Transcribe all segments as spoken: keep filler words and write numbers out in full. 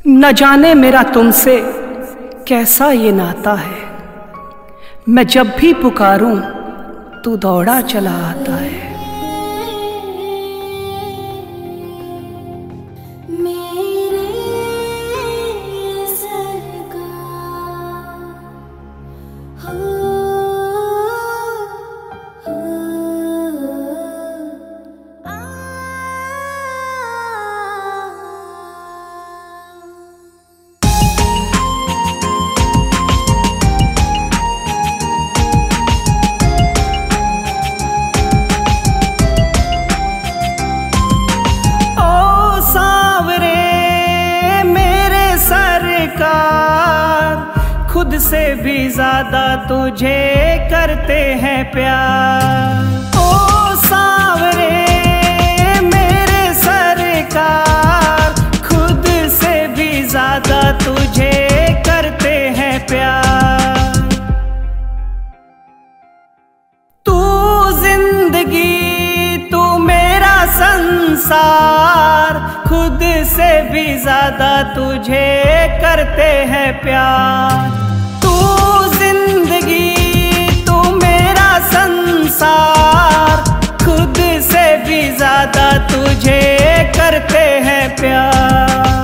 न जाने मेरा तुमसे कैसा ये नाता है, मैं जब भी पुकारूं तू दौड़ा चला आता है। खुद से भी ज्यादा तुझे करते हैं प्यार। ओ सांवरे मेरे सरकार, खुद से भी ज्यादा तुझे करते हैं प्यार। तू जिंदगी तू मेरा संसार, खुद से भी ज्यादा तुझे करते हैं प्यार। संसार खुद से भी ज्यादा तुझे करते हैं प्यार।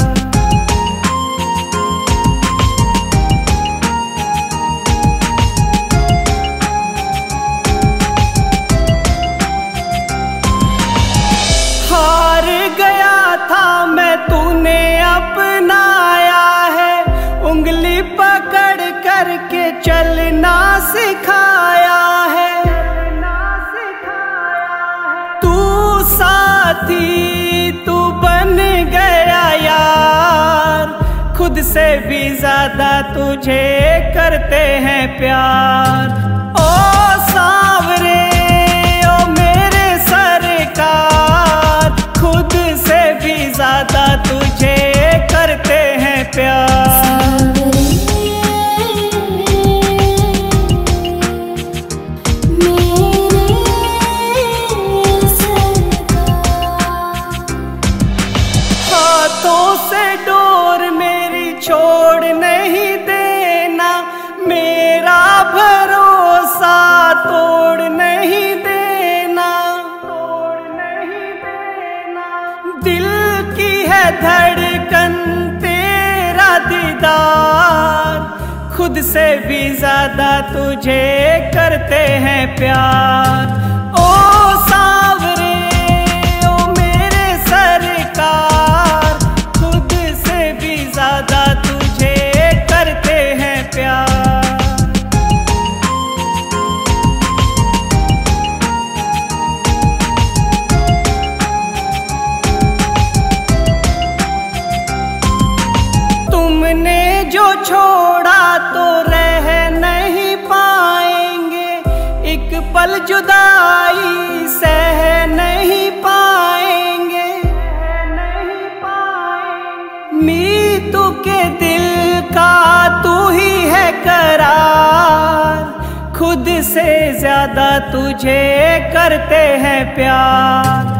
हार गया था मैं तूने अपनाया है, उंगली पकड़ करके चलना सिखाया है। साथी तू बन गया यार, खुद से भी ज्यादा तुझे करते हैं प्यार। ओ सांवरे ओ मेरे सरकार, खुद से भी ज्यादा तुझे करते हैं प्यार। से डोर मेरी छोड़ नहीं देना, मेरा भरोसा तोड़ नहीं देना, तोड़ नहीं देना। दिल की है धड़कन तेरा दीदार, खुद से भी ज्यादा तुझे करते हैं प्यार। ओ सांवरे ओ मेरे सरकार, ज्यादा तुझे करते हैं प्यार। तुमने जो छोड़ा तो रह नहीं पाएंगे, एक पल जुदाई सह नहीं पाएंगे। मीतू के दिल का तू ही है करार, खुद से ज्यादा तुझे करते हैं प्यार।